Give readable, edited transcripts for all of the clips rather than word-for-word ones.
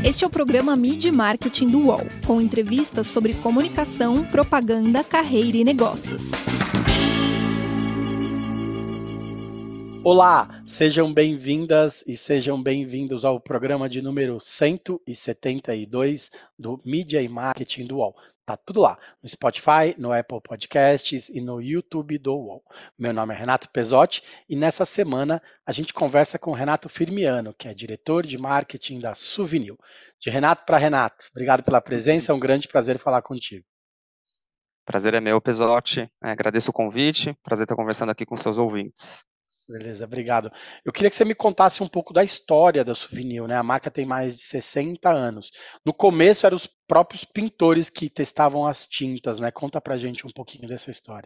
Este é o programa Media e Marketing do UOL, com entrevistas sobre comunicação, propaganda, carreira e negócios. Olá, sejam bem-vindas e sejam bem-vindos ao programa de número 172 do Media e Marketing do UOL. Tá tudo lá, no Spotify, no Apple Podcasts e no YouTube do UOL. Meu nome é Renato Pesotti e nessa semana a gente conversa com o Renato Firmiano, que é diretor de marketing da Suvinil. De Renato para Renato, obrigado pela presença, é um grande prazer falar contigo. Prazer é meu, Pesotti. Agradeço o convite, prazer estar conversando aqui com seus ouvintes. Beleza, obrigado. Eu queria que você me contasse um pouco da história da Suvinil, né? A marca tem mais de 60 anos. No começo eram os próprios pintores que testavam as tintas, né? Conta pra gente um pouquinho dessa história.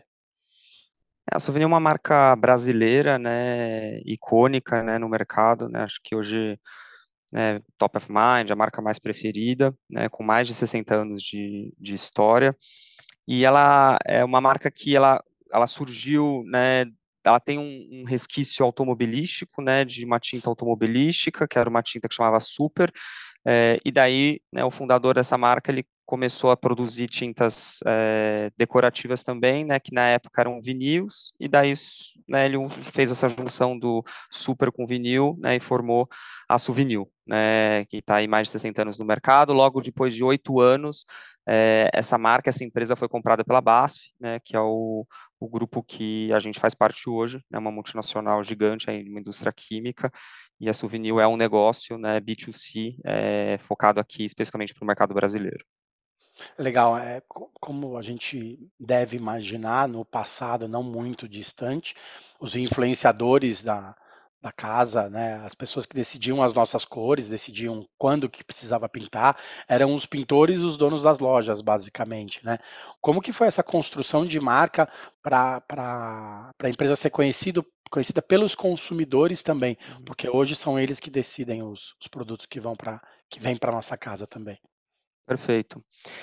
A Souvenir é uma marca brasileira, né, icônica, né, no mercado, né, acho que hoje é top of mind, a marca mais preferida, né, com mais de 60 anos de história, e ela é uma marca que ela surgiu, né, ela tem um resquício automobilístico, né, de uma tinta automobilística, que era uma tinta que chamava Super, e daí, né, o fundador dessa marca, ele começou a produzir tintas decorativas também, né, que na época eram vinis, e daí, né, ele fez essa junção do Super com vinil, né, e formou a Suvinil, né, que está aí mais de 60 anos no mercado. Logo depois de 8 anos, essa empresa foi comprada pela BASF, né, que é o grupo que a gente faz parte hoje, é, né, uma multinacional gigante aí, uma indústria química, e a Suvinil é um negócio, né, B2C, focado aqui especificamente para o mercado brasileiro. Legal, como a gente deve imaginar, no passado não muito distante, os influenciadores da casa, né, as pessoas que decidiam as nossas cores, decidiam quando que precisava pintar, eram os pintores e os donos das lojas, basicamente, né? Como que foi essa construção de marca para a empresa ser conhecida pelos consumidores também? Porque hoje são eles que decidem os produtos que vêm para nossa casa também. Perfeito.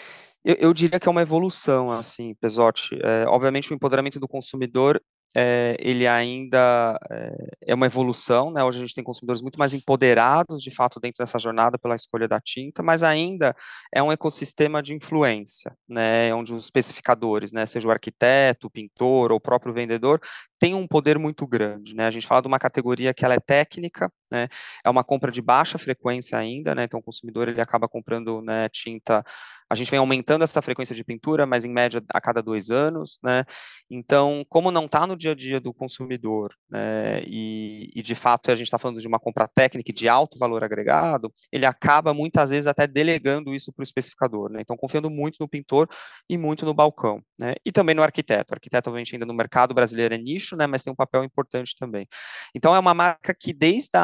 Eu diria que é uma evolução, assim, Pesotti. Obviamente, o empoderamento do consumidor, ele ainda é uma evolução, né? Hoje a gente tem consumidores muito mais empoderados, de fato, dentro dessa jornada pela escolha da tinta, mas ainda é um ecossistema de influência, né? Onde os especificadores, né, seja o arquiteto, o pintor ou o próprio vendedor, tem um poder muito grande, né? A gente fala de uma categoria que ela é técnica, né? É uma compra de baixa frequência ainda, né? Então, o consumidor ele acaba comprando, né, tinta. A gente vem aumentando essa frequência de pintura, mas em média a cada 2 anos, né? Então, como não está no dia a dia do consumidor, né, e de fato a gente está falando de uma compra técnica e de alto valor agregado, ele acaba muitas vezes até delegando isso para o especificador, né? Então, confiando muito no pintor e muito no balcão, né? E também no arquiteto. O arquiteto, obviamente, ainda no mercado brasileiro é nicho, né? Mas tem um papel importante também. Então, é uma marca que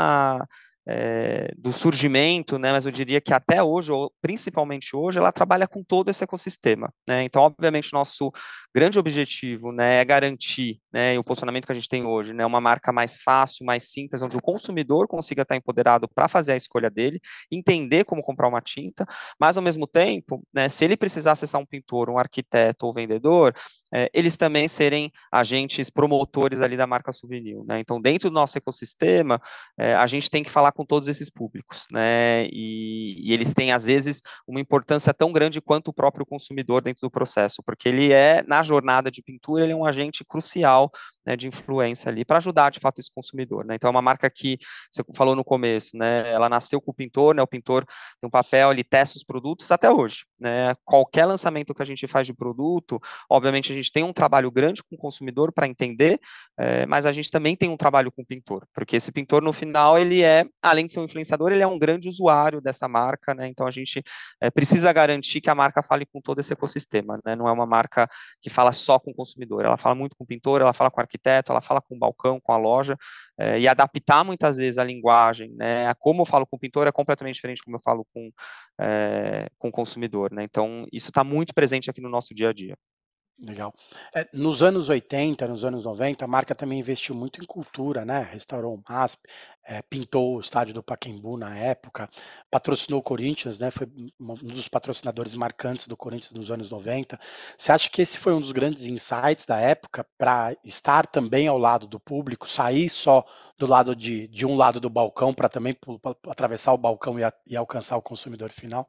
do surgimento, né, mas eu diria que até hoje, ou principalmente hoje, ela trabalha com todo esse ecossistema, né? Então, obviamente, nosso grande objetivo, né, é garantir, né, e o posicionamento que a gente tem hoje, né, uma marca mais fácil, mais simples, onde o consumidor consiga estar empoderado para fazer a escolha dele, entender como comprar uma tinta, mas ao mesmo tempo, né, se ele precisar acessar um pintor, um arquiteto ou vendedor, eles também serem agentes promotores ali da marca Souvenir, né? Então, dentro do nosso ecossistema, a gente tem que falar com todos esses públicos, né? E eles têm, às vezes, uma importância tão grande quanto o próprio consumidor dentro do processo, porque ele na jornada de pintura, ele é um agente crucial, né, de influência ali, para ajudar, de fato, esse consumidor, né? Então, é uma marca que, você falou no começo, né? Ela nasceu com o pintor, né? O pintor tem um papel, ele testa os produtos até hoje, né? Qualquer lançamento que a gente faz de produto, obviamente, a gente tem um trabalho grande com o consumidor para entender, mas a gente também tem um trabalho com o pintor, porque esse pintor, no final, ele além de ser um influenciador, ele é um grande usuário dessa marca, né? Então a gente precisa garantir que a marca fale com todo esse ecossistema, né? Não é uma marca que fala só com o consumidor, ela fala muito com o pintor, ela fala com o arquiteto, ela fala com o balcão, com a loja, e adaptar muitas vezes a linguagem, né? Como eu falo com o pintor é completamente diferente de como eu falo com o consumidor, né? Então isso está muito presente aqui no nosso dia a dia. Legal. Nos anos 80, nos anos 90, a marca também investiu muito em cultura, né? Restaurou o MASP, pintou o estádio do Pacaembu na época, patrocinou o Corinthians, né? Foi um dos patrocinadores marcantes do Corinthians nos anos 90. Você acha que esse foi um dos grandes insights da época para estar também ao lado do público, sair só do lado de um lado do balcão para também atravessar o balcão e alcançar o consumidor final?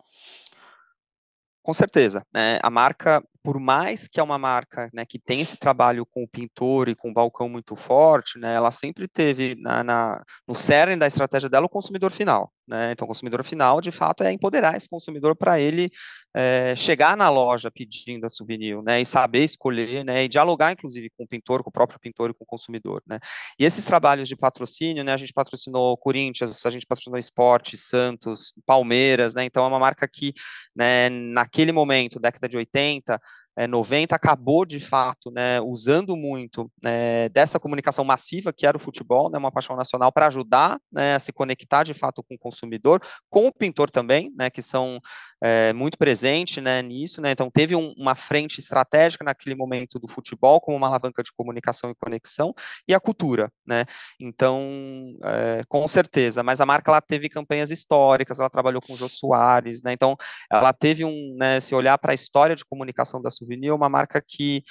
Com certeza, né? A marca, por mais que é uma marca, né, que tem esse trabalho com o pintor e com o balcão muito forte, né, ela sempre teve no cerne da estratégia dela o consumidor final, né? Então, o consumidor final, de fato, é empoderar esse consumidor para ele chegar na loja pedindo a souvenir, né, e saber escolher, né, e dialogar, inclusive, com o pintor, com o próprio pintor e com o consumidor, né? E esses trabalhos de patrocínio, né, a gente patrocinou Corinthians, a gente patrocinou Sport, Santos, Palmeiras, né? Então, é uma marca que, né, naquele momento, década de 80, 90, acabou de fato, né, usando muito, né, dessa comunicação massiva que era o futebol, né, uma paixão nacional, para ajudar, né, a se conectar de fato com o consumidor, com o pintor também, né, que são muito presentes, né, nisso, né? Então teve uma frente estratégica naquele momento do futebol como uma alavanca de comunicação e conexão, e a cultura, né? Então, com certeza, mas a marca ela teve campanhas históricas, ela trabalhou com o Jô Soares, né? Então ela teve né, se olhar para a história de comunicação da Souvenir, uma marca que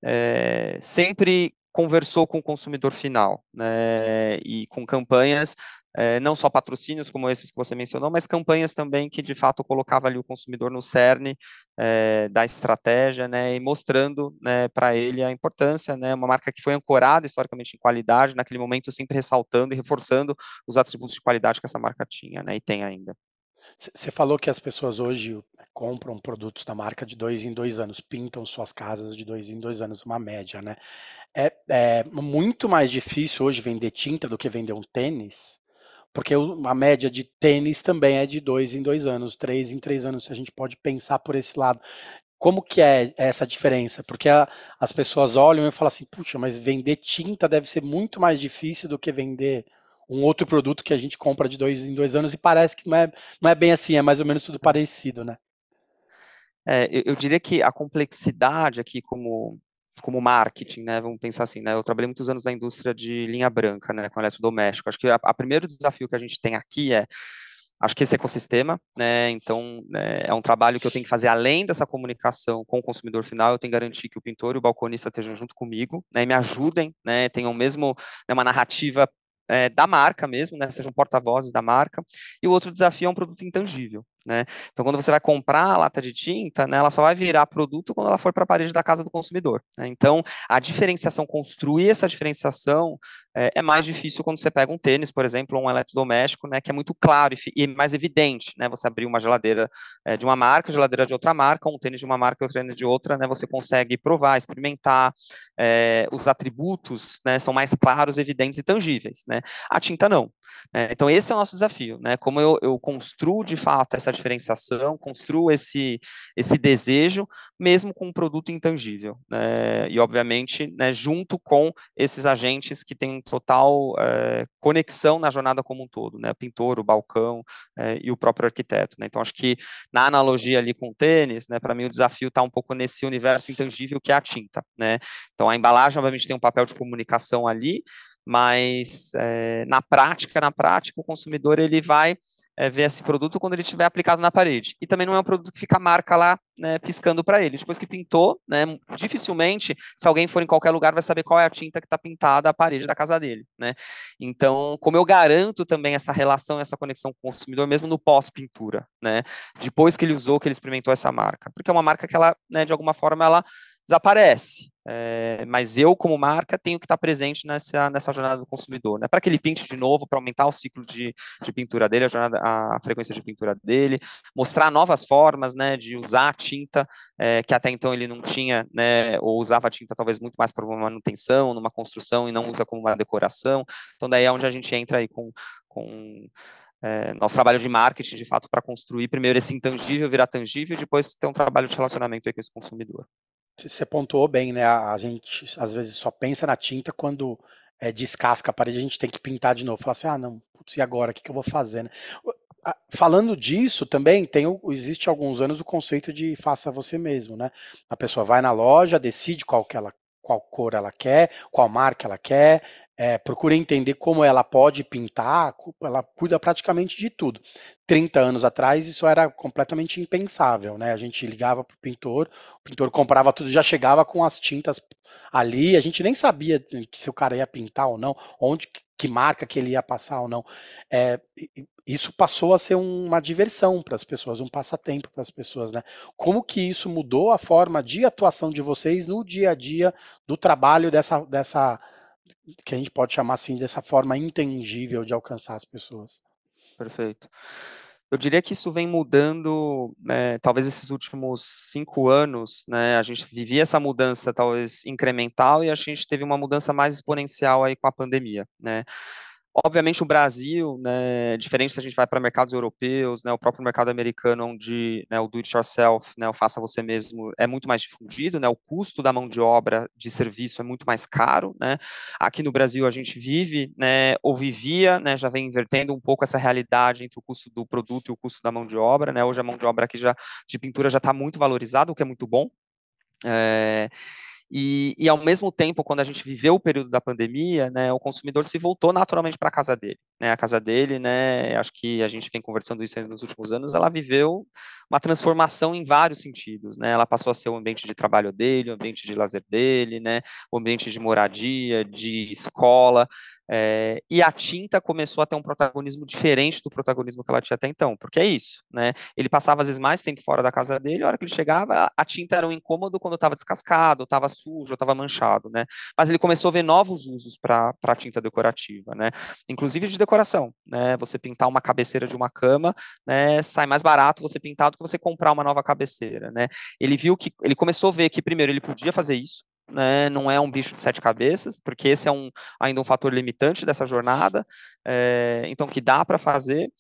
sempre conversou com o consumidor final, né, e com campanhas, não só patrocínios como esses que você mencionou, mas campanhas também que de fato colocava ali o consumidor no cerne da estratégia, né, e mostrando, né, para ele a importância, né, uma marca que foi ancorada historicamente em qualidade, naquele momento sempre ressaltando e reforçando os atributos de qualidade que essa marca tinha, né, e tem ainda. Você falou que as pessoas hoje compram produtos da marca de 2 em 2 anos, pintam suas casas de 2 em 2 anos, uma média, né? É muito mais difícil hoje vender tinta do que vender um tênis, porque a média de tênis também é de 2 em 2 anos, 3 em 3 anos, se a gente pode pensar por esse lado. Como que é essa diferença? Porque as pessoas olham e falam assim, puxa, mas vender tinta deve ser muito mais difícil do que vender um outro produto que a gente compra de 2 em 2 anos e parece que não é bem assim, é mais ou menos tudo parecido, né? Eu diria que a complexidade aqui como marketing, né, vamos pensar assim, né, eu trabalhei muitos anos na indústria de linha branca, né, com eletrodoméstico, acho que a primeiro desafio que a gente tem aqui acho que esse ecossistema, né, então é um trabalho que eu tenho que fazer além dessa comunicação com o consumidor final, eu tenho que garantir que o pintor e o balconista estejam junto comigo, né, e me ajudem, né, tenham mesmo, né, uma narrativa da marca mesmo, né, sejam porta-vozes da marca, e o outro desafio é um produto intangível, né, então quando você vai comprar a lata de tinta, né, ela só vai virar produto quando ela for para a parede da casa do consumidor, né, então a diferenciação, construir essa diferenciação é mais difícil quando você pega um tênis, por exemplo, ou um eletrodoméstico, né, que é muito claro e mais evidente, né, você abrir uma geladeira de uma marca, geladeira de outra marca, um tênis de uma marca e outro tênis de outra, né, você consegue provar, experimentar, os atributos, né, são mais claros, evidentes e tangíveis, né, a tinta não. Então esse é o nosso desafio, né, como eu construo de fato essa diferenciação, construo esse desejo, mesmo com um produto intangível, né, e obviamente, né, junto com esses agentes que têm total conexão na jornada como um todo, né, o pintor, o balcão e o próprio arquiteto, né, então acho que na analogia ali com o tênis, né, para mim o desafio está um pouco nesse universo intangível que é a tinta, né, então a embalagem obviamente tem um papel de comunicação ali, mas na prática, o consumidor ele vai ver esse produto quando ele estiver aplicado na parede. E também não é um produto que fica a marca lá, né, piscando para ele. Depois que pintou, né, dificilmente, se alguém for em qualquer lugar, vai saber qual é a tinta que está pintada à parede da casa dele. Né? Então, como eu garanto também essa relação, essa conexão com o consumidor, mesmo no pós-pintura, né? Depois que ele usou, que ele experimentou essa marca. Porque é uma marca que ela, né, de alguma forma, ela desaparece. Mas eu, como marca, tenho que estar presente nessa jornada do consumidor, né? Para que ele pinte de novo, para aumentar o ciclo de pintura dele, a frequência de pintura dele, mostrar novas formas, né, de usar a tinta, que até então ele não tinha, né, ou usava a tinta talvez muito mais para uma manutenção, numa construção, e não usa como uma decoração. Então, daí é onde a gente entra aí com nosso trabalho de marketing, de fato, para construir primeiro esse intangível virar tangível, e depois ter um trabalho de relacionamento aí com esse consumidor. Você pontuou bem, né? A gente às vezes só pensa na tinta quando descasca a parede, a gente tem que pintar de novo. Falar assim, ah, não, putz, e agora? O que eu vou fazer, né? falando disso também, existe há alguns anos o conceito de faça você mesmo, né? A pessoa vai na loja, decide qual cor ela quer, qual marca ela quer, procura entender como ela pode pintar, ela cuida praticamente de tudo. 30 anos atrás isso era completamente impensável, né? A gente ligava para o pintor comprava tudo, já chegava com as tintas ali, a gente nem sabia se o cara ia pintar ou não, que marca que ele ia passar ou não. É, isso passou a ser uma diversão para as pessoas, um passatempo para as pessoas, né? Como que isso mudou a forma de atuação de vocês no dia a dia do trabalho dessa que a gente pode chamar assim, dessa forma intangível de alcançar as pessoas? Perfeito. Eu diria que isso vem mudando, né, talvez esses últimos 5 anos, né, a gente vivia essa mudança talvez incremental e a gente teve uma mudança mais exponencial aí com a pandemia, né. Obviamente o Brasil, né, diferente se a gente vai para mercados europeus, né, o próprio mercado americano, onde, né, o do it yourself, né, o faça você mesmo, é muito mais difundido, né, o custo da mão de obra de serviço é muito mais caro, né. Aqui no Brasil a gente vive, né, ou vivia, né, já vem invertendo um pouco essa realidade entre o custo do produto e o custo da mão de obra, né. Hoje a mão de obra aqui de pintura já está muito valorizada, o que é muito bom. E ao mesmo tempo, quando a gente viveu o período da pandemia, né, o consumidor se voltou naturalmente para a casa dele, né, a casa dele, né, acho que a gente vem conversando isso nos últimos anos, ela viveu uma transformação em vários sentidos, né, ela passou a ser o ambiente de trabalho dele, o ambiente de lazer dele, né, o ambiente de moradia, de escola, e a tinta começou a ter um protagonismo diferente do protagonismo que ela tinha até então, porque é isso, né, ele passava às vezes mais tempo fora da casa dele, a hora que ele chegava, a tinta era um incômodo quando estava descascado, estava sujo, estava manchado, né, mas ele começou a ver novos usos para a tinta decorativa, né, inclusive de decoração, né, você pintar uma cabeceira de uma cama, né, sai mais barato você pintar do que você comprar uma nova cabeceira, né, ele começou a ver que primeiro ele podia fazer isso, né, não é um bicho de 7 cabeças, porque esse é ainda um fator limitante dessa jornada, então que dá para fazer,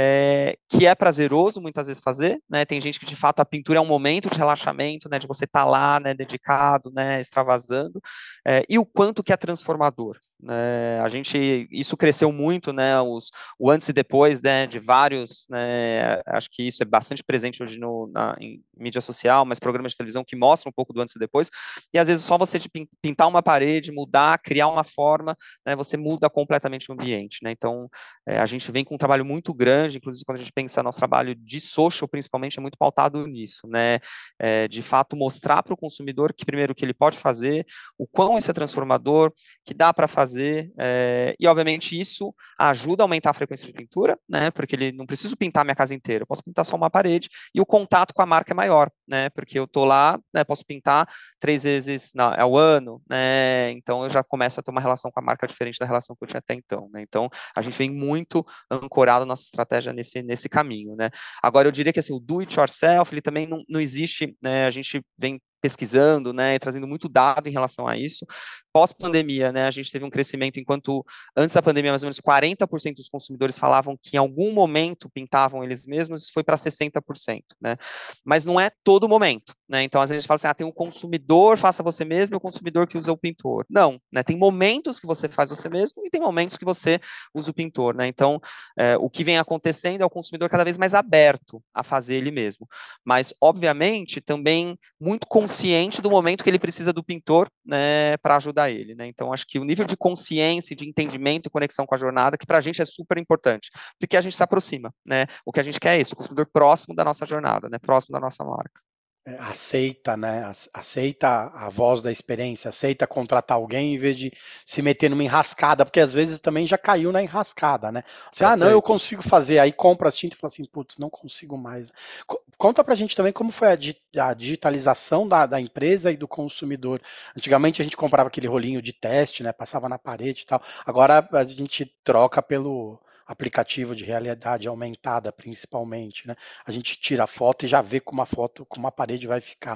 que é prazeroso muitas vezes fazer, né, tem gente que de fato a pintura é um momento de relaxamento, né, de você estar lá, né, dedicado, né, extravasando, e o quanto que é transformador, né, isso cresceu muito, né, o antes e depois, né, de vários, né, acho que isso é bastante presente hoje em mídia social, mas programas de televisão que mostram um pouco do antes e depois, e às vezes só você de pintar uma parede, mudar, criar uma forma, né, você muda completamente o ambiente, né, então a gente vem com um trabalho muito grande, inclusive quando a gente pensa nosso trabalho de social, principalmente, é muito pautado nisso, né, de fato mostrar para o consumidor que primeiro que ele pode fazer, o quão isso é transformador, que dá para fazer, e obviamente isso ajuda a aumentar a frequência de pintura, né, porque ele não preciso pintar minha casa inteira, eu posso pintar só uma parede, e o contato com a marca é maior, né, porque eu tô lá, né, posso pintar 3 vezes ao ano, né, então eu já começo a ter uma relação com a marca diferente da relação que eu tinha até então, né, então a gente vem muito ancorado nossa estratégia nesse caminho, né. Agora eu diria que assim, o do it yourself, ele também não existe, né, a gente vem pesquisando, né, e trazendo muito dado em relação a isso. Pós-pandemia, né, a gente teve um crescimento, enquanto antes da pandemia, mais ou menos 40% dos consumidores falavam que em algum momento pintavam eles mesmos, isso foi para 60%, né, mas não é todo momento, né, então às vezes a gente fala assim, tem o consumidor, faça você mesmo, e o consumidor que usa o pintor. Não, né, tem momentos que você faz você mesmo e tem momentos que você usa o pintor, né, então o que vem acontecendo é o consumidor cada vez mais aberto a fazer ele mesmo, mas obviamente também muito consciente do momento que ele precisa do pintor, né, para ajudar ele, né? Então acho que o nível de consciência, de entendimento e conexão com a jornada, que para a gente é super importante, porque a gente se aproxima, né? O que a gente quer é isso, o consumidor próximo da nossa jornada, né? Próximo da nossa marca. Aceita, né? Aceita a voz da experiência, aceita contratar alguém em vez de se meter numa enrascada, porque às vezes também já caiu na enrascada, né? Você, não, eu consigo fazer, aí compra as tintas e fala assim, putz, não consigo mais. Conta pra gente também como foi a digitalização da empresa e do consumidor. Antigamente a gente comprava aquele rolinho de teste, né? Passava na parede e tal. Agora a gente troca pelo aplicativo de realidade aumentada, principalmente, né? A gente tira a foto e já vê como a parede vai ficar.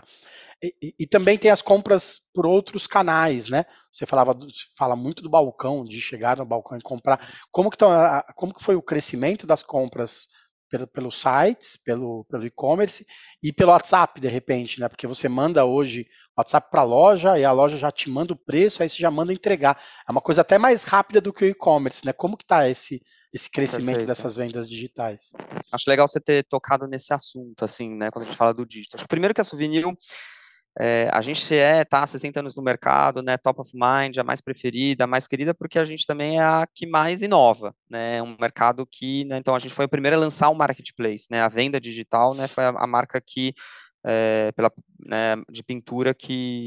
E também tem as compras por outros canais, né? Você fala muito do balcão, de chegar no balcão e comprar. Como que foi o crescimento das compras pelos sites, pelo e-commerce e pelo WhatsApp, de repente, né? Porque você manda hoje WhatsApp para a loja e a loja já te manda o preço, aí você já manda entregar. É uma coisa até mais rápida do que o e-commerce, né? Como que está esse crescimento Perfeito. dessas vendas digitais. Acho legal você ter tocado nesse assunto, assim, né, quando a gente fala do digital. Acho que primeiro que a Souvenir, a gente tá há 60 anos no mercado, né, top of mind, a mais preferida, a mais querida, porque a gente também é a que mais inova, né, um mercado que, né, então a gente foi a primeira a lançar o marketplace, né, a venda digital, né, foi a marca que, né, de pintura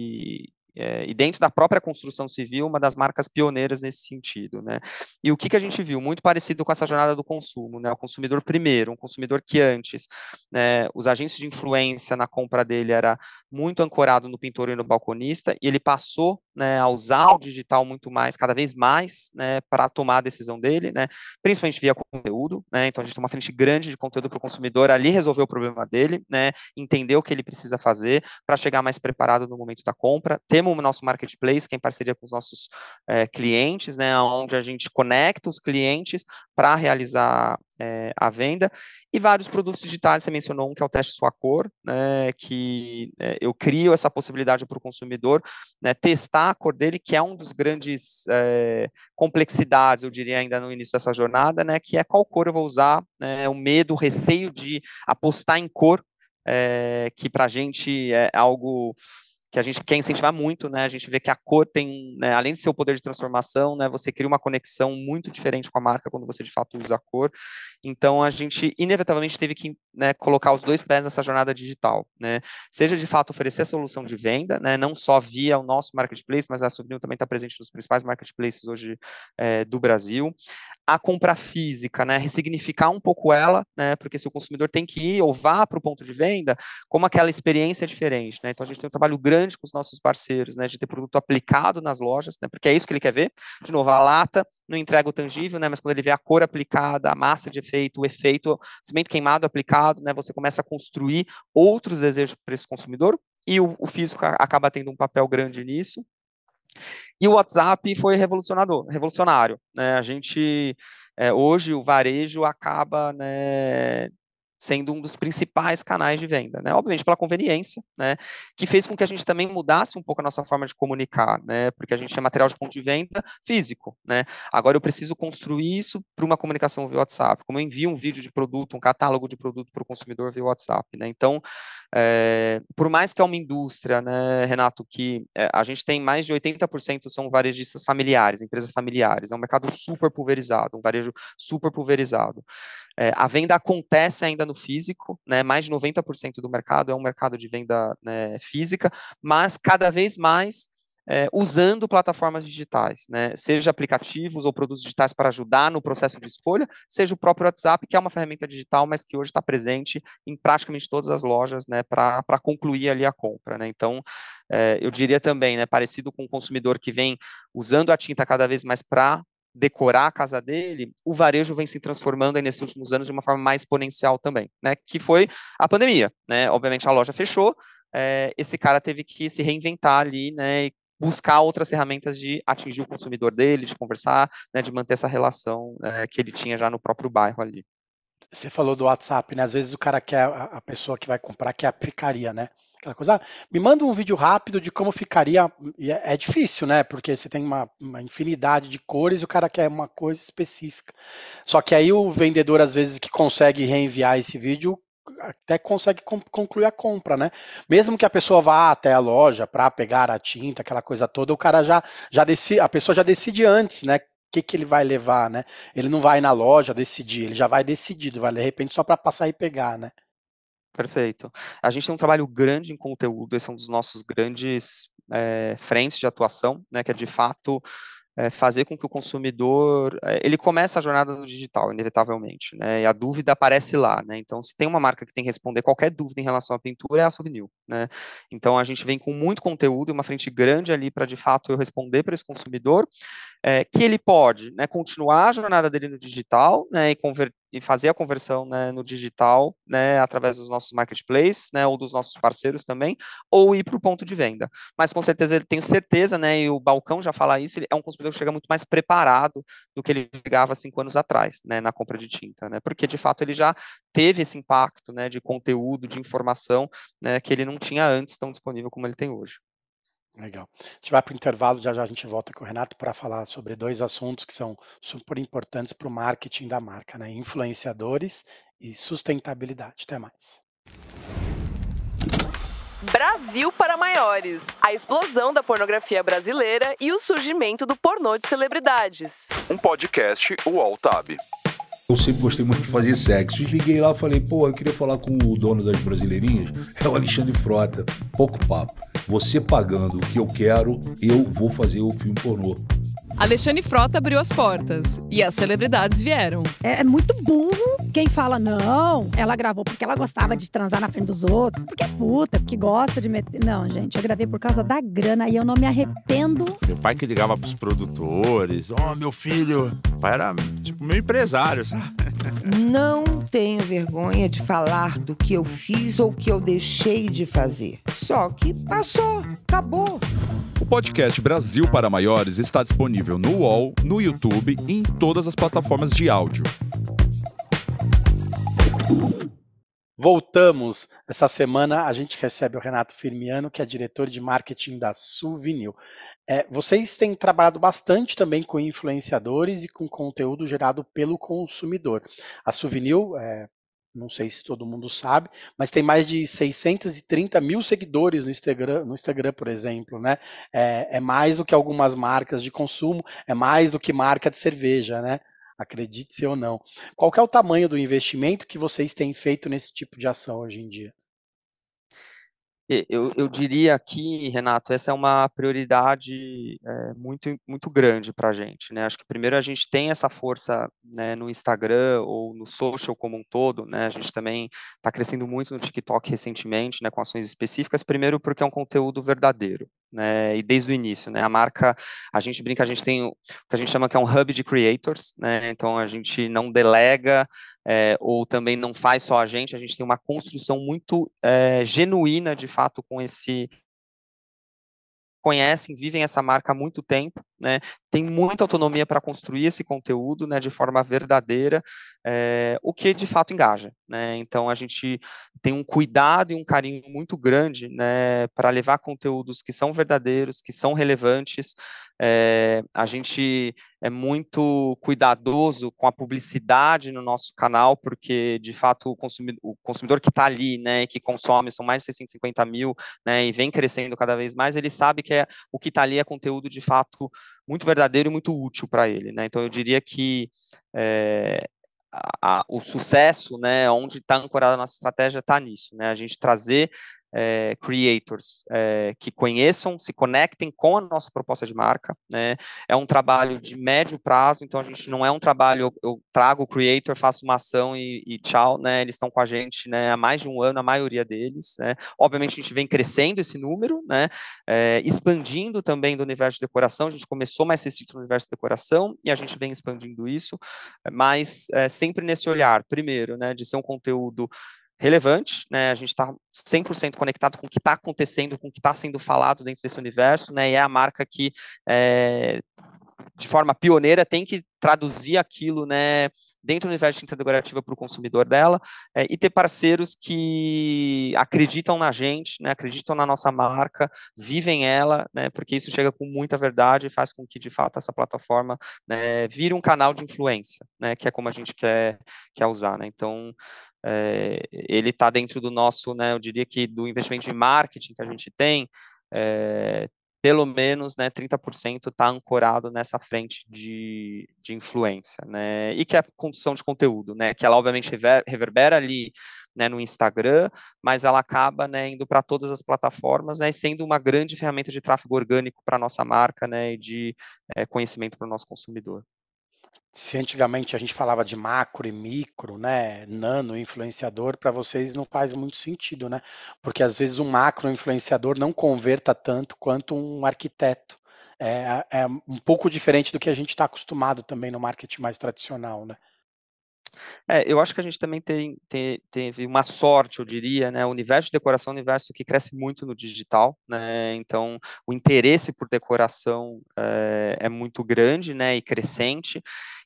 e dentro da própria construção civil, uma das marcas pioneiras nesse sentido, né? E o que a gente viu? Muito parecido com essa jornada do consumo, né? O consumidor primeiro, um consumidor que antes, né, os agentes de influência na compra dele era muito ancorado no pintor e no balconista, e ele passou, né, a usar o digital muito mais, cada vez mais, né, para tomar a decisão dele, né? Principalmente via conteúdo, né? Então a gente tem uma frente grande de conteúdo para o consumidor ali resolver o problema dele, né? Entender o que ele precisa fazer para chegar mais preparado no momento da compra. Temos o nosso marketplace, que é em parceria com os nossos clientes, né, onde a gente conecta os clientes para realizar a venda, e vários produtos digitais, você mencionou um que é o teste sua cor, né, que eu crio essa possibilidade para o consumidor, né, testar a cor dele, que é um dos grandes complexidades, eu diria ainda no início dessa jornada, né, que é qual cor eu vou usar, né, o medo, o receio de apostar em cor, que para a gente é algo que a gente quer incentivar muito, né? A gente vê que a cor tem, né, além de ser o poder de transformação, né, você cria uma conexão muito diferente com a marca quando você de fato usa a cor. Então a gente inevitavelmente teve que, né, colocar os dois pés nessa jornada digital, né? Seja de fato oferecer a solução de venda, né, não só via o nosso marketplace, mas a Souvenir também está presente nos principais marketplaces hoje do Brasil. A compra física, né, ressignificar um pouco ela, né, porque se o consumidor tem que ir ou vá para o ponto de venda, como aquela experiência é diferente, né? Então a gente tem um trabalho grande com os nossos parceiros, né, de ter produto aplicado nas lojas, né, porque é isso que ele quer ver. De novo, a lata não entrega o tangível, né, mas quando ele vê a cor aplicada, a massa de efeito, o efeito, cimento queimado aplicado, né, você começa a construir outros desejos para esse consumidor, e o físico acaba tendo um papel grande nisso. E o WhatsApp foi revolucionário, né? A gente, hoje, o varejo acaba, né, sendo um dos principais canais de venda, né? Obviamente pela conveniência, né? Que fez com que a gente também mudasse um pouco a nossa forma de comunicar, né? Porque a gente tinha material de ponto de venda físico, né? Agora eu preciso construir isso para uma comunicação via WhatsApp. Como eu envio um vídeo de produto, um catálogo de produto para o consumidor via WhatsApp, né? Então, por mais que é uma indústria, né, Renato, que a gente tem mais de 80% são varejistas familiares, empresas familiares, é um mercado super pulverizado, um varejo super pulverizado. A venda acontece ainda no físico, né, mais de 90% do mercado é um mercado de venda, né, física, mas cada vez mais usando plataformas digitais, né, seja aplicativos ou produtos digitais para ajudar no processo de escolha, seja o próprio WhatsApp, que é uma ferramenta digital, mas que hoje está presente em praticamente todas as lojas, né, para concluir ali a compra, né. Então, eu diria também, né, parecido com o consumidor que vem usando a tinta cada vez mais para decorar a casa dele, o varejo vem se transformando aí nesses últimos anos de uma forma mais exponencial também, né, que foi a pandemia, né, obviamente a loja fechou, esse cara teve que se reinventar ali, né, e buscar outras ferramentas de atingir o consumidor dele, de conversar, né, de manter essa relação que ele tinha já no próprio bairro ali. Você falou do WhatsApp, né? Às vezes o cara quer, a pessoa que vai comprar quer a picaria, né? Aquela coisa, me manda um vídeo rápido de como ficaria. E é difícil, né? Porque você tem uma infinidade de cores e o cara quer uma coisa específica. Só que aí o vendedor, às vezes, que consegue reenviar esse vídeo, até consegue concluir a compra, né? Mesmo que a pessoa vá até a loja para pegar a tinta, aquela coisa toda, o cara já decide, a pessoa já decide antes, né? Que ele vai levar, né? Ele não vai na loja decidir, ele já vai decidido, vai de repente só para passar e pegar, né? Perfeito. A gente tem um trabalho grande em conteúdo, esse é um dos nossos grandes frentes de atuação, né, que é de fato fazer com que o consumidor, ele comece a jornada no digital, inevitavelmente, né, e a dúvida aparece lá, né, então se tem uma marca que tem que responder qualquer dúvida em relação à pintura, é a Souvenir, né, então a gente vem com muito conteúdo e uma frente grande ali para, de fato, eu responder para esse consumidor, que ele pode, né, continuar a jornada dele no digital, né, e fazer a conversão, né, no digital, né, através dos nossos marketplaces, né, ou dos nossos parceiros também, ou ir para o ponto de venda. Mas com certeza ele tenho certeza, né, e o Balcão já fala isso, ele é um consumidor que chega muito mais preparado do que ele chegava 5 anos atrás, né, na compra de tinta, né, porque de fato ele já teve esse impacto, né, de conteúdo, de informação, né, que ele não tinha antes tão disponível como ele tem hoje. Legal. A gente vai para o intervalo, já já a gente volta com o Renato para falar sobre dois assuntos que são super importantes para o marketing da marca, né? Influenciadores e sustentabilidade. Até mais. Brasil para maiores. A explosão da pornografia brasileira e o surgimento do pornô de celebridades. Um podcast UOL Tab. Eu sempre gostei muito de fazer sexo. Liguei lá e falei, eu queria falar com o dono das brasileirinhas. É o Alexandre Frota. Pouco papo. Você pagando o que eu quero, eu vou fazer o filme pornô. Alexandre Frota abriu as portas e as celebridades vieram. É muito burro quem fala, não, ela gravou porque ela gostava de transar na frente dos outros, porque é puta, porque gosta de meter... Não, gente, eu gravei por causa da grana e eu não me arrependo. Meu pai que ligava pros produtores, meu filho, o pai era tipo meu empresário, sabe? Não tenho vergonha de falar do que eu fiz ou que eu deixei de fazer. Só que passou, acabou. O podcast Brasil para Maiores está disponível no UOL, no YouTube e em todas as plataformas de áudio. Voltamos. Essa semana a gente recebe o Renato Firmiano, que é diretor de marketing da Suvinil. Vocês têm trabalhado bastante também com influenciadores e com conteúdo gerado pelo consumidor. A Suvinil, não sei se todo mundo sabe, mas tem mais de 630 mil seguidores no Instagram, por exemplo, né? É mais do que algumas marcas de consumo, é mais do que marca de cerveja, né? Acredite-se ou não. Qual que é o tamanho do investimento que vocês têm feito nesse tipo de ação hoje em dia? Eu diria aqui, Renato, essa é uma prioridade muito grande para a gente, né? Acho que primeiro a gente tem essa força, né, no Instagram ou no social como um todo, né? A gente também está crescendo muito no TikTok recentemente, né, com ações específicas. Primeiro porque é um conteúdo verdadeiro, né? E desde o início, né? A marca, a gente brinca, a gente tem o que a gente chama que é um hub de creators, né? Então a gente não delega ou também não faz só a gente tem uma construção muito genuína, de fato, com esse... conhecem, vivem essa marca há muito tempo, né? Tem muita autonomia para construir esse conteúdo, né, de forma verdadeira, o que de fato engaja, né? Então a gente tem um cuidado e um carinho muito grande, né, para levar conteúdos que são verdadeiros, que são relevantes. A gente é muito cuidadoso com a publicidade no nosso canal, porque de fato o consumidor que está ali, né, que consome, são mais de 650 mil, né, e vem crescendo cada vez mais, ele sabe que o que está ali é conteúdo de fato muito verdadeiro e muito útil para ele, né? Então eu diria que o sucesso, né, onde está ancorada a nossa estratégia, está nisso, né? A gente trazer creators que conheçam, se conectem com a nossa proposta de marca, né? É um trabalho de médio prazo, então a gente não é um trabalho, eu trago o creator, faço uma ação e tchau, né? Eles estão com a gente, né, há mais de um ano, a maioria deles, né? Obviamente a gente vem crescendo esse número, né? Expandindo também do universo de decoração, a gente começou mais restrito no universo de decoração e a gente vem expandindo isso, mas sempre nesse olhar, primeiro, né, de ser um conteúdo relevante, né? A gente está 100% conectado com o que está acontecendo, com o que está sendo falado dentro desse universo, né? E é a marca que, de forma pioneira, tem que traduzir aquilo, né, dentro do universo de tinta decorativa para o consumidor dela, e ter parceiros que acreditam na gente, né, acreditam na nossa marca, vivem ela, né, porque isso chega com muita verdade e faz com que, de fato, essa plataforma, né, vire um canal de influência, né, que é como a gente quer usar, né? Então, ele está dentro do nosso, né, eu diria que do investimento em marketing que a gente tem, pelo menos, né, 30% está ancorado nessa frente de influência, né, e que é a construção de conteúdo, né, que ela obviamente reverbera ali, né, no Instagram, mas ela acaba, né, indo para todas as plataformas, né, sendo uma grande ferramenta de tráfego orgânico para a nossa marca, né, e de conhecimento para o nosso consumidor. Se antigamente a gente falava de macro e micro, né, nano influenciador, para vocês não faz muito sentido, né? Porque às vezes um macro influenciador não converta tanto quanto um arquiteto. É um pouco diferente do que a gente está acostumado também no marketing mais tradicional, né? Eu acho que a gente também teve uma sorte, eu diria, né? O universo de decoração é um universo que cresce muito no digital, né? Então, o interesse por decoração é muito grande, né? E crescente.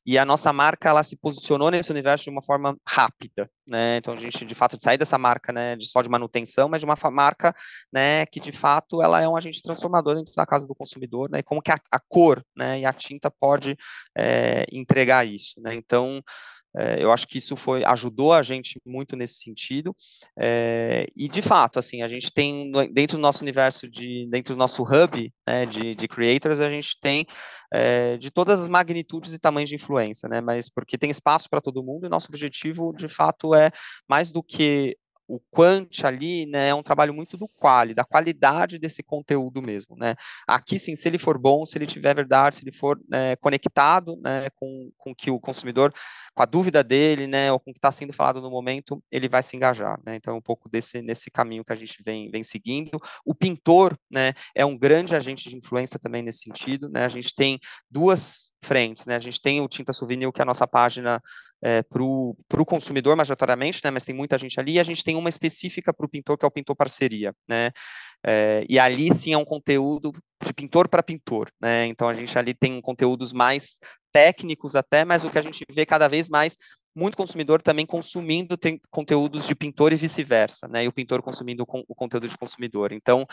e a nossa marca, ela se posicionou nesse universo de uma forma rápida, né? Então, a gente, de fato, de sair dessa marca, né, só de manutenção, mas de uma marca, né, que, de fato, ela é um agente transformador dentro da casa do consumidor, né? E como que a cor, né, e a tinta pode entregar isso, né? Então, eu acho que isso ajudou a gente muito nesse sentido, e de fato, assim, a gente tem dentro do nosso universo, dentro do nosso hub, né, de creators, a gente tem de todas as magnitudes e tamanhos de influência, né, mas porque tem espaço para todo mundo, e nosso objetivo, de fato, é mais do que o quant ali, né, é um trabalho muito do quali, da qualidade desse conteúdo mesmo, né. Aqui, sim, se ele for bom, se ele tiver verdade, se ele for conectado, né, com que o consumidor, com a dúvida dele, né, ou com o que está sendo falado no momento, ele vai se engajar, né. Então, um pouco nesse caminho que a gente vem seguindo. O pintor, né, é um grande agente de influência também nesse sentido, né. A gente tem duas frentes, né. A gente tem o Tinta Souvenir, que é a nossa página para o consumidor, majoritariamente, né, mas tem muita gente ali, e a gente tem uma específica para o pintor, que é o Pintor Parceria, né, e ali sim é um conteúdo de pintor para pintor, né, então a gente ali tem conteúdos mais técnicos até, mas o que a gente vê cada vez mais, muito consumidor também consumindo conteúdos de pintor e vice-versa, né, e o pintor consumindo o conteúdo de consumidor. Então,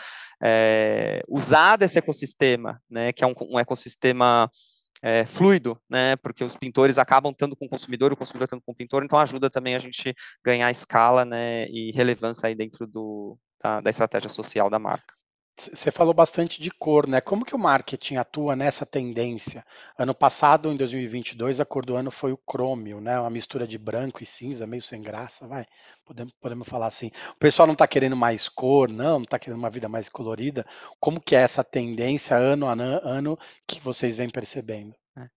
usar desse ecossistema, né, que é um ecossistema fluido, né, porque os pintores acabam estando com o consumidor estando com o pintor, então ajuda também a gente ganhar escala, né, e relevância aí dentro da estratégia social da marca. Você falou bastante de cor, né? Como que o marketing atua nessa tendência? Ano passado, em 2022, a cor do ano foi o crômio, né? Uma mistura de branco e cinza, meio sem graça, vai. Podemos falar assim. O pessoal não está querendo mais cor, não está querendo uma vida mais colorida. Como que é essa tendência ano a ano que vocês vêm percebendo?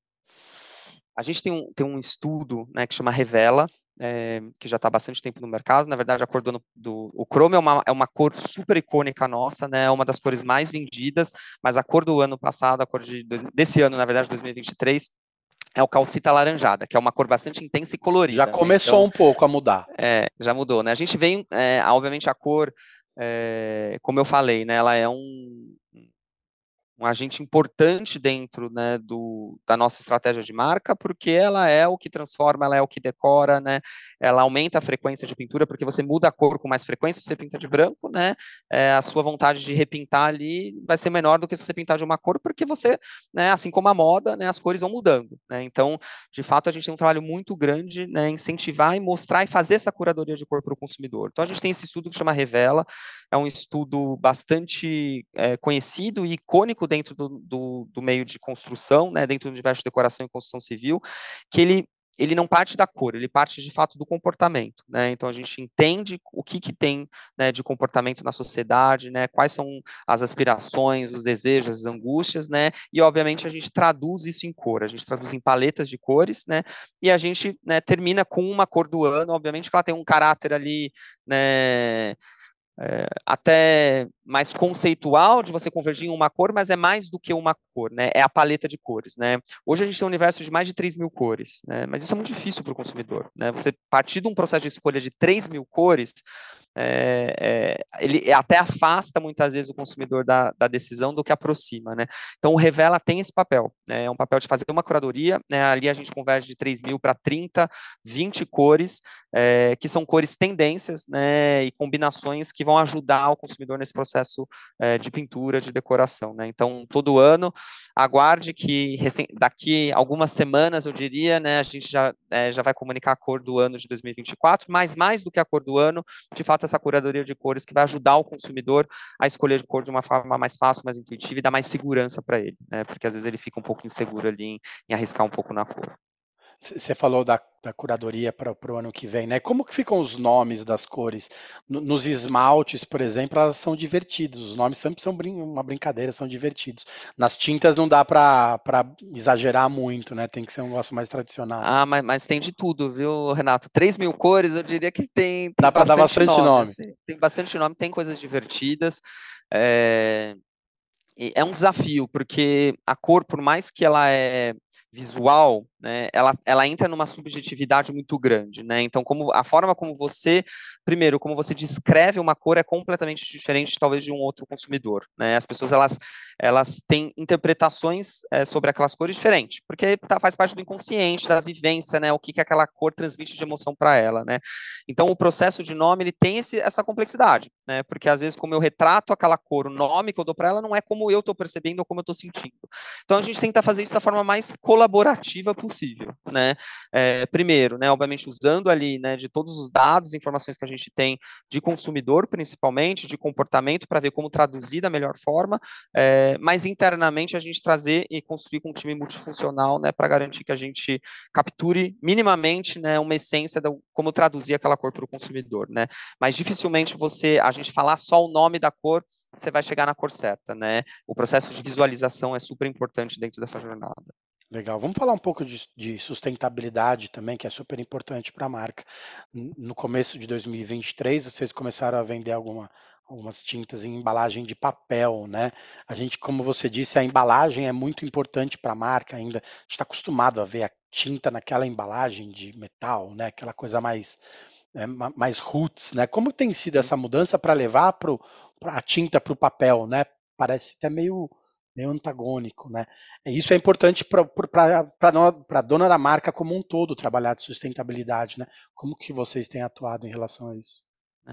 A gente tem um estudo, né, que chama Revela, que já está há bastante tempo no mercado. Na verdade, a cor o crômio é uma cor super icônica nossa, né, é uma das cores mais vendidas, mas a cor do ano passado, a cor desse ano, na verdade, 2023, é o calcita alaranjada, que é uma cor bastante intensa e colorida. Já começou, né? Então, um pouco a mudar. Já mudou, né? A gente vem, obviamente, a cor, como eu falei, né, ela é um agente importante dentro, né, da nossa estratégia de marca, porque ela é o que transforma, ela é o que decora, né, ela aumenta a frequência de pintura, porque você muda a cor com mais frequência, se você pinta de branco, né, a sua vontade de repintar ali vai ser menor do que se você pintar de uma cor, porque você, né, assim como a moda, né, as cores vão mudando, né, então, de fato, a gente tem um trabalho muito grande, né, incentivar e mostrar e fazer essa curadoria de cor para o consumidor. Então, a gente tem esse estudo que chama Revela, é um estudo bastante conhecido e icônico dentro do meio de construção, né, dentro do universo de decoração e construção civil, que ele não parte da cor, ele parte de fato do comportamento, né, então a gente entende o que tem, né, de comportamento na sociedade, né, quais são as aspirações, os desejos, as angústias, né, e obviamente a gente traduz isso em cor, a gente traduz em paletas de cores, né, e a gente, né, termina com uma cor do ano, obviamente que ela tem um caráter ali, né, até mais conceitual de você convergir em uma cor, mas é mais do que uma cor, né? É a paleta de cores, né? Hoje a gente tem um universo de mais de 3.000 cores, né? Mas isso é muito difícil para o consumidor, né? Você partir de um processo de escolha de 3.000 cores, ele até afasta muitas vezes o consumidor da decisão do que aproxima, né? Então o Revela tem esse papel, né? É um papel de fazer uma curadoria, né? Ali a gente converge de 3.000 para 30, 20 cores, que são cores tendências, né? E combinações que vão ajudar o consumidor nesse processo de pintura, de decoração, né? Então todo ano, aguarde que daqui algumas semanas, eu diria, né? A gente já vai comunicar a cor do ano de 2024, mas mais do que a cor do ano, de fato, essa curadoria de cores que vai ajudar o consumidor a escolher a cor de uma forma mais fácil, mais intuitiva e dar mais segurança para ele, né? Porque às vezes ele fica um pouco inseguro ali em arriscar um pouco na cor. Você falou da curadoria para o ano que vem, né? Como que ficam os nomes das cores? Nos esmaltes, por exemplo, elas são divertidos. Os nomes sempre são uma brincadeira, são divertidos. Nas tintas não dá para exagerar muito, né? Tem que ser um negócio mais tradicional. Ah, mas tem de tudo, viu, Renato? 3.000 cores, eu diria que tem dá para dar bastante nome. Assim. Tem bastante nome, tem coisas divertidas. É um desafio, porque a cor, por mais que ela é visual, né, ela entra numa subjetividade muito grande, né, então a forma como você, primeiro, como você descreve uma cor é completamente diferente, talvez, de um outro consumidor, né, as pessoas, elas têm interpretações sobre aquelas cores diferentes, porque faz parte do inconsciente, da vivência, né, o que aquela cor transmite de emoção para ela, né, então o processo de nome, ele tem essa complexidade, né, porque às vezes, como eu retrato aquela cor, o nome que eu dou para ela não é como eu estou percebendo ou como eu estou sentindo, então a gente tenta fazer isso da forma mais colaborativa possível, né, primeiro, né, obviamente usando ali, né, de todos os dados, informações que a gente tem de consumidor, principalmente, de comportamento, para ver como traduzir da melhor forma, mas internamente a gente trazer e construir com um time multifuncional, né, para garantir que a gente capture minimamente, né, uma essência de como traduzir aquela cor para o consumidor, né, mas dificilmente a gente falar só o nome da cor, você vai chegar na cor certa, né, o processo de visualização é super importante dentro dessa jornada. Legal, vamos falar um pouco de sustentabilidade também, que é super importante para a marca. No começo de 2023, vocês começaram a vender algumas tintas em embalagem de papel, né? A gente, como você disse, a embalagem é muito importante para a marca ainda. A gente está acostumado a ver a tinta naquela embalagem de metal, né? Aquela coisa mais roots, né? Como tem sido essa mudança para levar a tinta para o papel, né? Parece até meio antagônico, né? Isso é importante para a dona da marca como um todo trabalhar de sustentabilidade, né? Como que vocês têm atuado em relação a isso?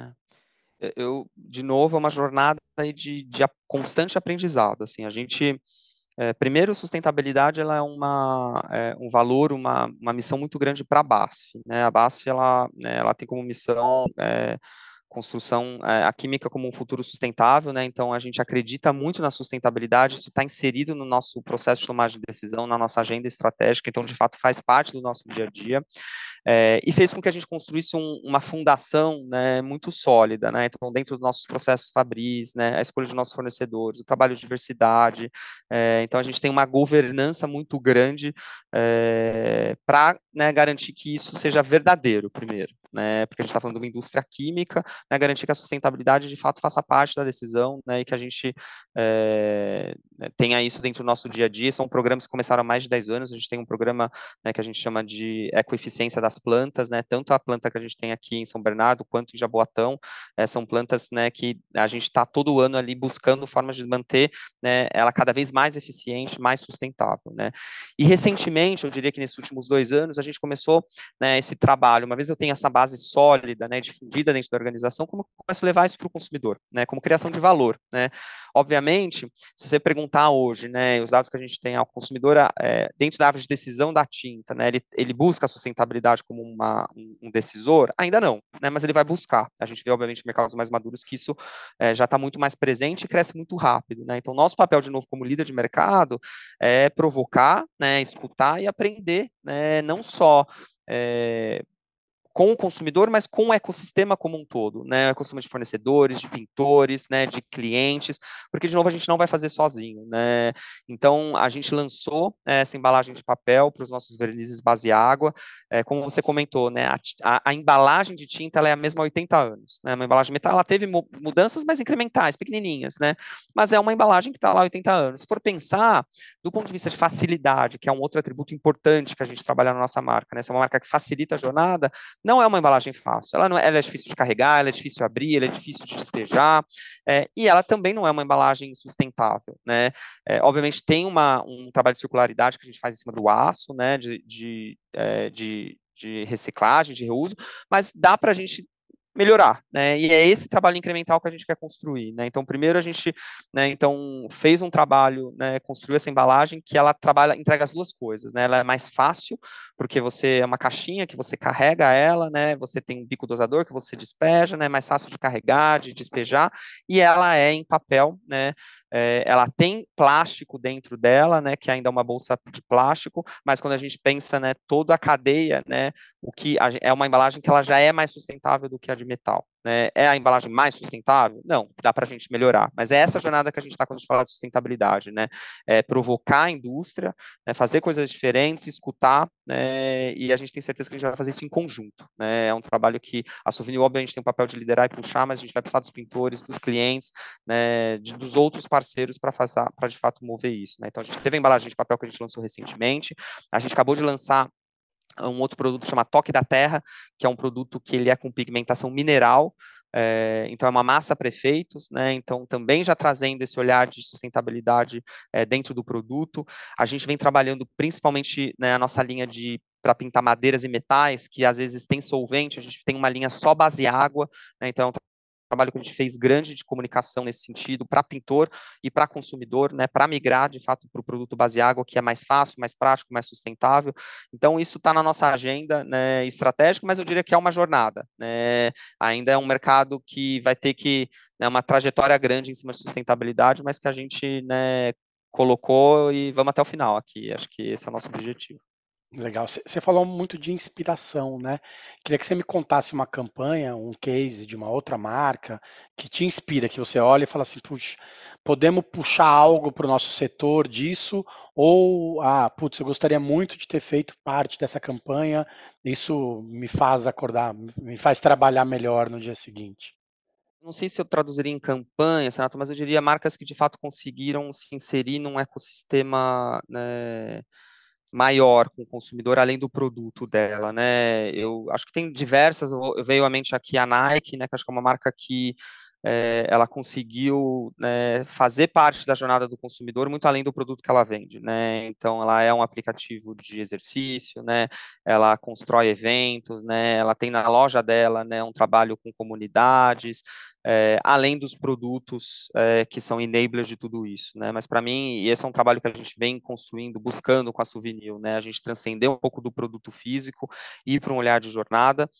De novo, é uma jornada de constante aprendizado, assim, a gente, primeiro, sustentabilidade, ela é um valor, uma missão muito grande para a BASF, né, a BASF, ela tem como missão, construção, a química como um futuro sustentável, né, então a gente acredita muito na sustentabilidade, isso está inserido no nosso processo de tomada de decisão, na nossa agenda estratégica, então de fato faz parte do nosso dia a dia, e fez com que a gente construísse uma fundação, né, muito sólida, né, então dentro dos nossos processos Fabris, né, a escolha de nossos fornecedores, o trabalho de diversidade, então a gente tem uma governança muito grande para, né, garantir que isso seja verdadeiro primeiro, né, porque a gente está falando de uma indústria química, né, garantir que a sustentabilidade de fato faça parte da decisão, né, e que a gente tenha isso dentro do nosso dia a dia. São programas que começaram há mais de 10 anos, a gente tem um programa, né, que a gente chama de ecoeficiência das plantas, né, tanto a planta que a gente tem aqui em São Bernardo quanto em Jaboatão, são plantas, né, que a gente está todo ano ali buscando formas de manter, né, ela cada vez mais eficiente, mais sustentável, né, e recentemente, eu diria que nesses últimos 2 anos, a gente começou, né, esse trabalho, uma vez eu tenho essa base sólida, né, difundida dentro da organização, como eu começo a levar isso para o consumidor, né, como criação de valor, né, obviamente, se você perguntar hoje, né, os dados que a gente tem ao consumidor, dentro da árvore de decisão da tinta, né, ele busca a sustentabilidade como um decisor? Ainda não, né, mas ele vai buscar, a gente vê, obviamente, em mercados mais maduros que isso já está muito mais presente e cresce muito rápido, né, então nosso papel, de novo, como líder de mercado, é provocar, né, escutar e aprender, né, não só com o consumidor, mas com o ecossistema como um todo, né, o ecossistema de fornecedores, de pintores, né, de clientes, porque, de novo, a gente não vai fazer sozinho, né, então a gente lançou essa embalagem de papel para os nossos vernizes base água, como você comentou, né, a embalagem de tinta, ela é a mesma há 80 anos, né, uma embalagem de metal, ela teve mudanças, mas incrementais, pequenininhas, né, mas é uma embalagem que está lá há 80 anos. Se for pensar, do ponto de vista de facilidade, que é um outro atributo importante que a gente trabalha na nossa marca, né, essa é uma marca que facilita a jornada, não é uma embalagem fácil, ela é difícil de carregar, ela é difícil de abrir, ela é difícil de despejar, e ela também não é uma embalagem sustentável, né, obviamente tem um trabalho de circularidade que a gente faz em cima do aço, né, de reciclagem, de reuso, mas dá para a gente melhorar, né, e é esse trabalho incremental que a gente quer construir, né, então primeiro a gente, né, então fez um trabalho, né, construiu essa embalagem que ela entrega as duas coisas, né, ela é mais fácil, porque você é uma caixinha que você carrega ela, né, você tem um bico dosador que você despeja, né, mais fácil de carregar, de despejar, e ela é em papel, né, ela tem plástico dentro dela, né, que ainda é uma bolsa de plástico, mas quando a gente pensa, né, toda a cadeia, né, é uma embalagem que ela já é mais sustentável do que a de metal. Né? É a embalagem mais sustentável? Não, dá para a gente melhorar, mas é essa jornada que a gente está quando a gente fala de sustentabilidade, né? É provocar a indústria, né? Fazer coisas diferentes, escutar, né? E a gente tem certeza que a gente vai fazer isso em conjunto, né? É um trabalho que a Souvenir, obviamente, tem um papel de liderar e puxar, mas a gente vai precisar dos pintores, dos clientes, né? Dos outros parceiros para de fato mover isso, né? Então a gente teve a embalagem de papel que a gente lançou recentemente, a gente acabou de lançar um outro produto chama Toque da Terra, que é um produto que ele é com pigmentação mineral, então é uma massa para efeitos, né? Então também já trazendo esse olhar de sustentabilidade dentro do produto. A gente vem trabalhando principalmente, né, a nossa linha para pintar madeiras e metais, que às vezes tem solvente, a gente tem uma linha só base água, né? Então é um trabalho que a gente fez grande de comunicação nesse sentido para pintor e para consumidor, né, para migrar de fato para o produto base água, que é mais fácil, mais prático, mais sustentável. Então isso está na nossa agenda, né, estratégica, mas eu diria que é uma jornada, né? Ainda é um mercado que vai ter que, né, uma trajetória grande em cima de sustentabilidade, mas que a gente, né, colocou e vamos até o final aqui. Acho que esse é o nosso objetivo. Legal. Você falou muito de inspiração, né? Queria que você me contasse uma campanha, um case de uma outra marca que te inspira, que você olha e fala assim, puxa, podemos puxar algo para o nosso setor disso, ou, putz, eu gostaria muito de ter feito parte dessa campanha, isso me faz acordar, me faz trabalhar melhor no dia seguinte. Não sei se eu traduziria em campanha, Senato, mas eu diria marcas que de fato conseguiram se inserir num ecossistema, né, maior com o consumidor, além do produto dela, né? Eu acho que tem diversas, veio à mente aqui a Nike, né, que acho que é uma marca que ela conseguiu, né, fazer parte da jornada do consumidor muito além do produto que ela vende, né? Então ela é um aplicativo de exercício, né? Ela constrói eventos, né? Ela tem na loja dela, né, um trabalho com comunidades, além dos produtos que são enablers de tudo isso, né? Mas para mim, e esse é um trabalho que a gente vem construindo, buscando com a Souvenir, né? A gente transcender um pouco do produto físico e ir para um olhar de jornada.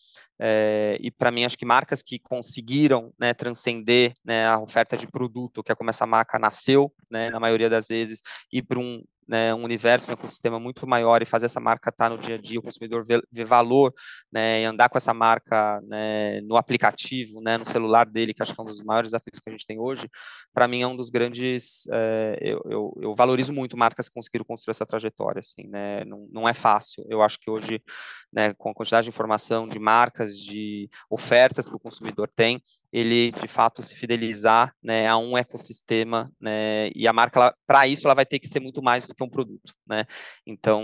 E para mim, acho que marcas que conseguiram, né, transcender, né, a oferta de produto, que é como essa marca nasceu, né, na maioria das vezes, ir para um universo, um ecossistema muito maior e fazer essa marca estar no dia a dia, o consumidor ver valor, né, e andar com essa marca, né, no aplicativo, né, no celular dele, que acho que é um dos maiores desafios que a gente tem hoje, para mim é um dos grandes, eu valorizo muito marcas que conseguiram construir essa trajetória, assim, né, não é fácil, eu acho que hoje, né, com a quantidade de informação, de marcas, de ofertas que o consumidor tem, ele, de fato, se fidelizar, né, a um ecossistema, né, e a marca, para isso, ela vai ter que ser muito mais do que um produto, né? Então,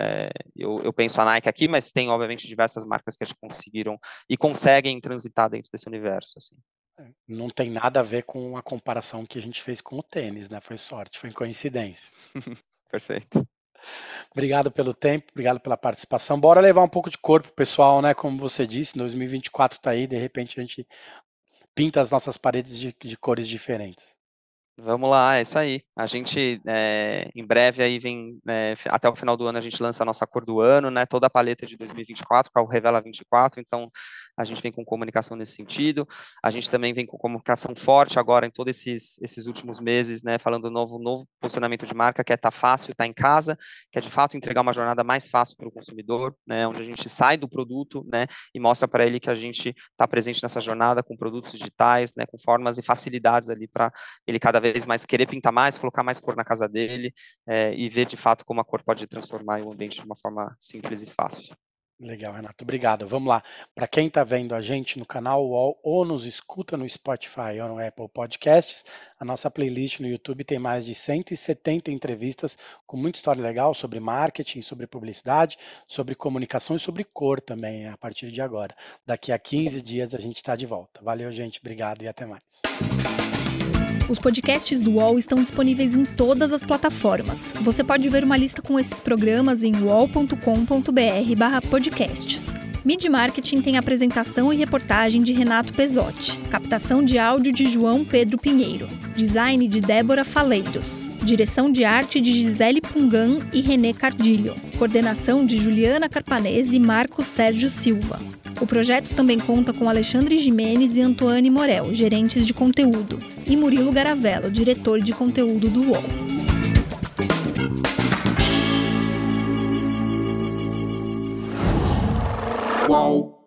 eu penso a Nike aqui, mas tem, obviamente, diversas marcas que conseguiram e conseguem transitar dentro desse universo, assim. Não tem nada a ver com a comparação que a gente fez com o tênis, né? Foi sorte, foi coincidência. Perfeito. Obrigado pelo tempo, obrigado pela participação. Bora levar um pouco de corpo, pessoal, né? Como você disse, 2024 está aí, de repente a gente pinta as nossas paredes de cores diferentes. Vamos lá, é isso aí. A gente, em breve, aí vem, até o final do ano, a gente lança a nossa cor do ano, né? Toda a paleta de 2024, que é o Revela 24, então a gente vem com comunicação nesse sentido. A gente também vem com comunicação forte agora em todos esses últimos meses, né? Falando novo posicionamento de marca, que é tá fácil, tá em casa, que é de fato entregar uma jornada mais fácil para o consumidor, né? Onde a gente sai do produto, né? E mostra para ele que a gente está presente nessa jornada com produtos digitais, né? Com formas e facilidades ali para ele cada vez mais querer pintar mais, colocar mais cor na casa dele e ver de fato como a cor pode transformar o ambiente de uma forma simples e fácil. Legal, Renato, obrigado. Vamos lá. Para quem está vendo a gente no canal UOL ou nos escuta no Spotify ou no Apple Podcasts, a nossa playlist no YouTube tem mais de 170 entrevistas com muita história legal sobre marketing, sobre publicidade, sobre comunicação e sobre cor também, a partir de agora. Daqui a 15 dias a gente está de volta. Valeu, gente. Obrigado e até mais. Os podcasts do UOL estão disponíveis em todas as plataformas. Você pode ver uma lista com esses programas em uol.com.br/podcasts. Mid Marketing tem apresentação e reportagem de Renato Pesotti, captação de áudio de João Pedro Pinheiro, design de Débora Faleiros, direção de arte de Gisele Pungan e René Cardilho, coordenação de Juliana Carpanese e Marcos Sérgio Silva. O projeto também conta com Alexandre Jimenez e Antoine Morel, gerentes de conteúdo, e Murilo Garavello, diretor de conteúdo do UOL. UOL.